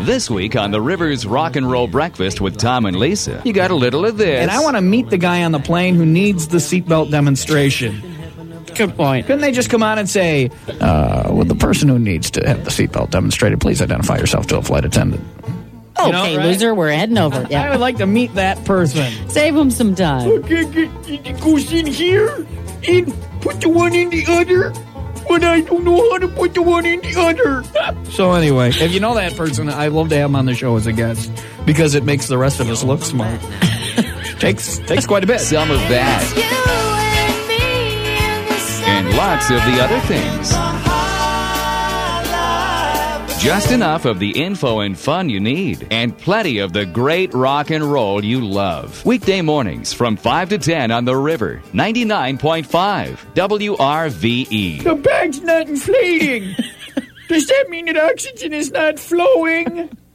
This week on the Rivers Rock and Roll Breakfast with Tom and Lisa, you got a little of this. And I want to meet the guy on the plane who needs the seatbelt demonstration. Good point. Couldn't they just come on and say, with the person who needs to have the seatbelt demonstrated, please identify yourself to a flight attendant? Okay, loser, we're heading over. I Yeah. would like to meet that person. Save him some time. Okay, it goes in here and put the one in the other, but I don't know how to put the one in the other. So anyway, if you know that person, I'd love to have him on the show as a guest because it makes the rest of us look smart. takes quite a bit. Some of that and lots of the other things. Just enough of the info and fun you need, and plenty of the great rock and roll you love. Weekday mornings from 5 to 10 on The River, 99.5 WRVE. The bag's not inflating. Does that mean that oxygen is not flowing?